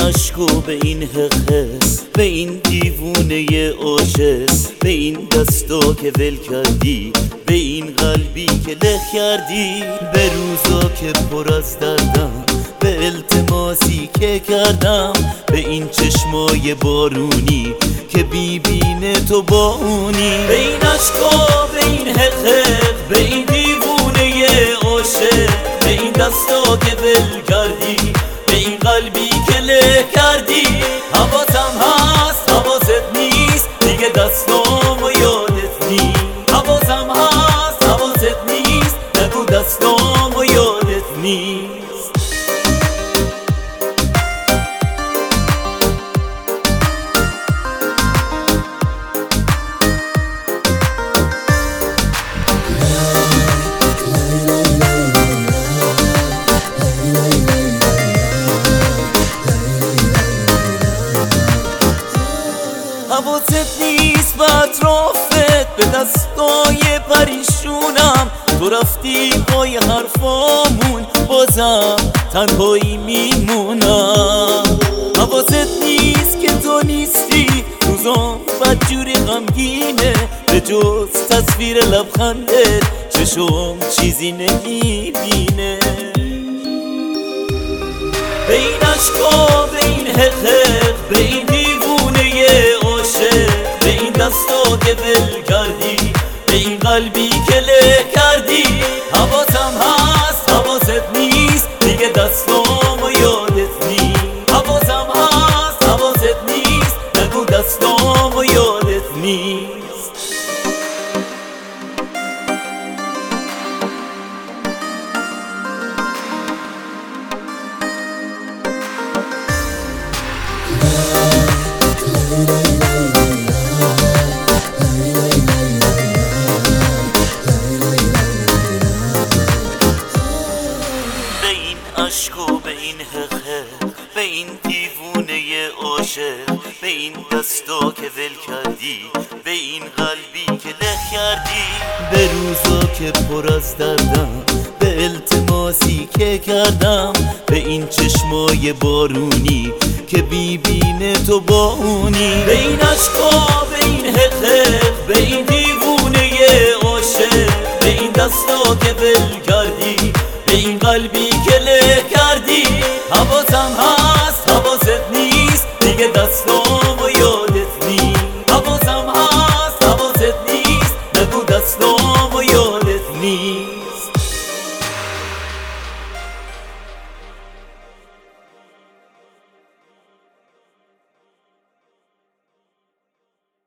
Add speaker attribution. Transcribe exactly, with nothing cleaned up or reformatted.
Speaker 1: عشق و به این حقه، به این دیوونه عاشق، به این دستا که ول کردی، به این قلبی که له کردی، به روزا که پر از دردم، به التماسی که کردم، به این چشمای بارونی که بیبینه تو با اونی، به این عشقا به این حقه، به این دیوونه عاشق، به این دستا که ول کردی، به این قلبی که له کردی. حواسم هست حواست نیست دیگه، دستامو یادت نیست. حواسم هست حواست نیست، نگو دستامو یادت نیست. حواست نیست و اطرافت به دستای پریشونم، تو رفتی پای حرفامون، بازم تنهایی میمونم. حواست نیست که تو نیستی، روزام بدجوری غمگینه، به جز تصویر لبخندت چشم چیزی نمیبینه. به این عشقا به این حقه، به این دیوونه عاشق، به این دستا که ول کردی، به این قلبی که له کردی. حواسم هست حواست نیست دیگه، دستامو یادت نیست. حواسم هست حواست نیست، نگو دستامو یادت نیست. عشق و به این حقه، به این دیوونه عاشق، به این دستا که ول کردی، به این قلبی که له کردی، به روزا که پر از دردم، به التماسی که کردم، به این چشمای بارونی که بیبینه تو با اونی، به این عشقا به این